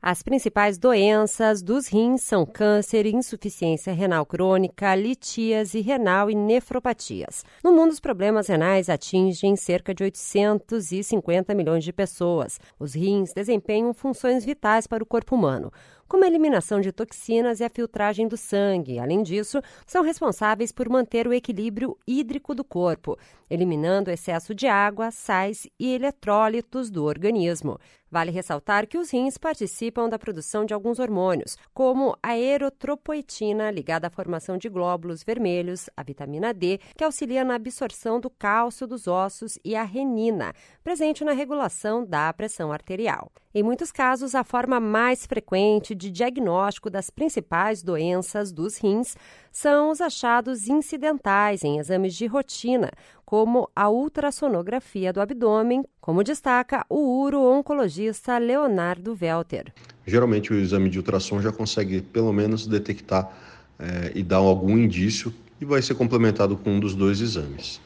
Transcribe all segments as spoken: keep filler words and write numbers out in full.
As principais doenças dos rins são câncer, insuficiência renal crônica, litíase renal e nefropatias. No mundo, os problemas renais atingem cerca de oitocentos e cinquenta milhões de pessoas. Os rins desempenham funções vitais para o corpo humano, como a eliminação de toxinas e a filtragem do sangue. Além disso, são responsáveis por manter o equilíbrio hídrico do corpo, eliminando o excesso de água, sais e eletrólitos do organismo. Vale ressaltar que os rins participam da produção de alguns hormônios, como a eritropoetina, ligada à formação de glóbulos vermelhos, a vitamina D, que auxilia na absorção do cálcio dos ossos, e a renina, presente na regulação da pressão arterial. Em muitos casos, a forma mais frequente de diagnóstico das principais doenças dos rins são os achados incidentais em exames de rotina, como a ultrassonografia do abdômen, como destaca o uro-oncologista Leonardo Welter. Geralmente o exame de ultrassom já consegue pelo menos detectar é, e dar algum indício, e vai ser complementado com um dos dois exames.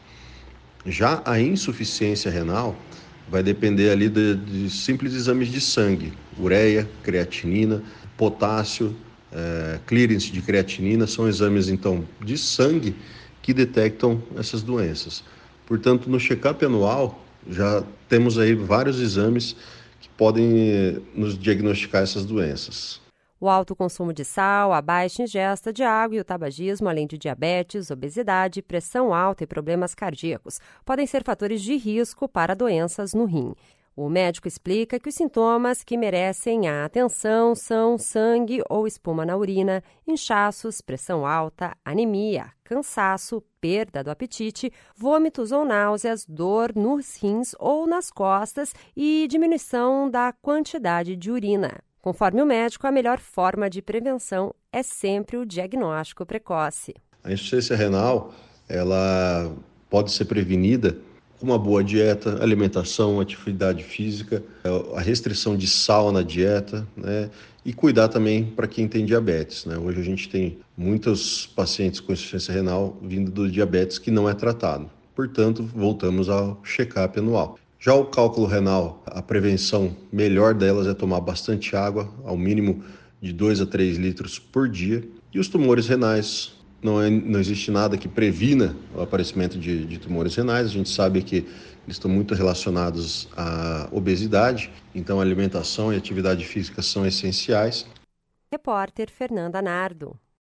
Já a insuficiência renal vai depender ali de, de simples exames de sangue, ureia, creatinina, potássio, é, clearance de creatinina, são exames então de sangue que detectam essas doenças. Portanto, no check-up anual já temos aí vários exames que podem nos diagnosticar essas doenças. O alto consumo de sal, a baixa ingesta de água e o tabagismo, além de diabetes, obesidade, pressão alta e problemas cardíacos, podem ser fatores de risco para doenças no rim. O médico explica que os sintomas que merecem a atenção são sangue ou espuma na urina, inchaços, pressão alta, anemia, cansaço, perda do apetite, vômitos ou náuseas, dor nos rins ou nas costas e diminuição da quantidade de urina. Conforme o médico, a melhor forma de prevenção é sempre o diagnóstico precoce. A insuficiência renal, ela pode ser prevenida com uma boa dieta, alimentação, atividade física, a restrição de sal na dieta, né? E cuidar também para quem tem diabetes, né? Hoje a gente tem muitos pacientes com insuficiência renal vindo do diabetes que não é tratado. Portanto, voltamos ao check-up anual. Já o cálculo renal, a prevenção melhor delas é tomar bastante água, ao mínimo de dois a três litros por dia. E os tumores renais, não, é, não existe nada que previna o aparecimento de, de tumores renais. A gente sabe que eles estão muito relacionados à obesidade, então a alimentação e atividade física são essenciais. Repórter Fernanda Nardo.